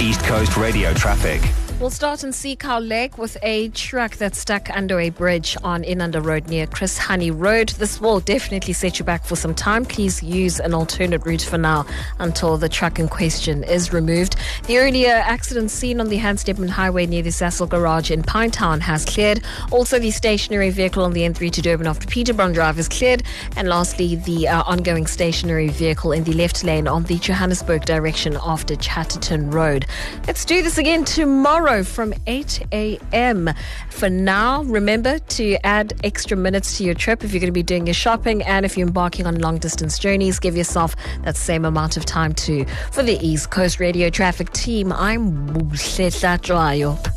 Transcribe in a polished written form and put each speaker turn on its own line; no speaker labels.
East Coast Radio traffic.
We'll start in Seacow Lake with a truck that's stuck under a bridge on Inanda Road near Chris Honey Road. This will definitely set you back for some time. Please use an alternate route for now until the truck in question is removed. The earlier accident seen on the Handstedman Highway near the Sassel Garage in Pinetown has cleared. Also, the stationary vehicle on the N3 to Durban after Peterborough Drive is cleared. And lastly, the ongoing stationary vehicle in the left lane on the Johannesburg direction after Chatterton Road. Let's do this again tomorrow from 8 a.m. For now, remember to add extra minutes to your trip if you're going to be doing your shopping, and if you're embarking on long distance journeys, give yourself that same amount of time too. For the East Coast Radio Traffic Team, I'm Buhle Tlatswayo.